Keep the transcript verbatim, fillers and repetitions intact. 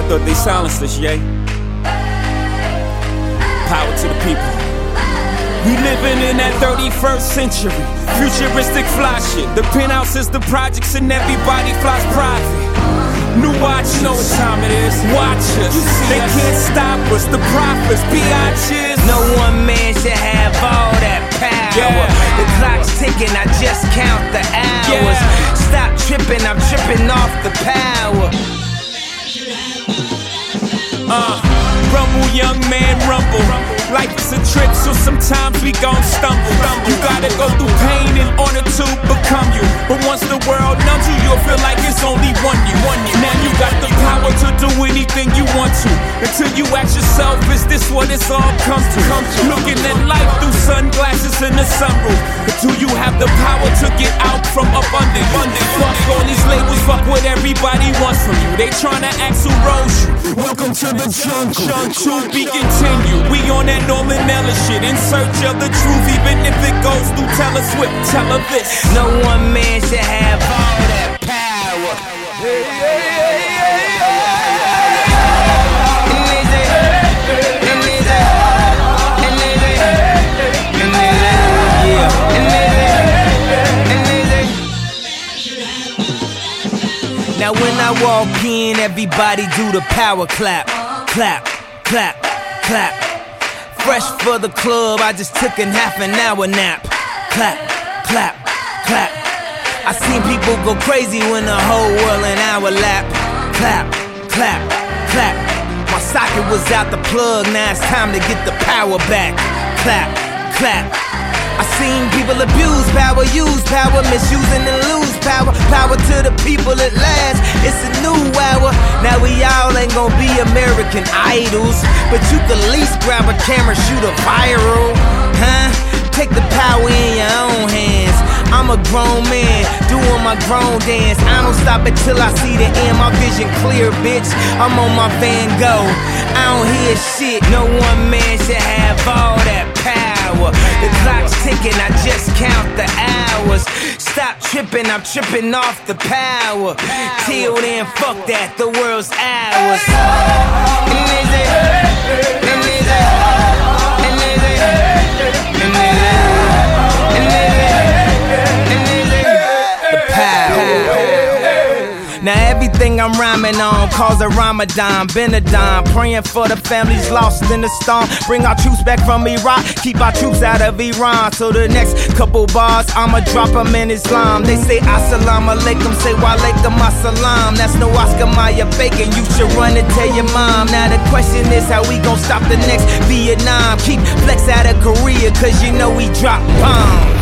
thought they silenced us, yay. Power to the people. We living in that thirty-first century, futuristic fly shit. The penthouse is the projects and everybody flies private. New watch, you know what time it is. Watch us, they can't stop us. The prophets, biatches. No one man should have all that power. Yeah. The clock's ticking, I just count the hours. Yeah. Stop tripping, I'm tripping off the power. Uh, rumble, young man, rumble. Life is a trip, so sometimes we gon' stumble. You gotta go through pain in order to become you. But once the world numbs you, you'll feel like it's only one you. Now you got the power to do anything you want to. Until you ask yourself, is this what it's all come to? Looking at life through sunglasses in the sunroof. But do you have the power to get out from up under you? Fuck all these labels, fuck what everybody wants from you. They tryna ask who rose you. Welcome to the jungle, to be continued. We on that Norman Ellis shit, in search of the truth, even if it goes through Taylor Swift. Tell her this: no one man should have all that power. Hey, hey, hey, hey, hey. Now when I walk in, everybody do the power clap, clap, clap, clap. Fresh for the club, I just took a half an hour nap. Clap, clap, clap. I seen people go crazy when the whole world an hour lap. Clap, clap, clap. My socket was out the plug, now it's time to get the power back. Clap, clap. I seen people abuse power, use power, misusing and lose power. Power to the people at last, it's a new hour. Now we all ain't gonna be American Idols, but you can at least grab a camera, shoot a viral, huh? Take the power in your own hands. I'm a grown man, doing my grown dance. I don't stop until I see the end, my vision clear, bitch. I'm on my Van Gogh, I don't hear shit. No one man should have all that power. The clock's ticking, I just count the hours. Stop tripping, I'm tripping off the power. Till then, fuck that, the world's ours. And is it, and is it, and is it, and is it, and is it, and is it, the power. Now everything I'm rhyming on calls a Ramadan, Benadine. Praying for the families lost in the storm. Bring our troops back from Iraq, keep our troops out of Iran. So the next couple bars, I'ma drop them in Islam. They say assalamu alaikum, say wa alaikum assalam. That's no Oscar Mayer bacon, you should run and tell your mom. Now the question is how we gon' stop the next Vietnam. Keep flex out of Korea, cause you know we drop bombs.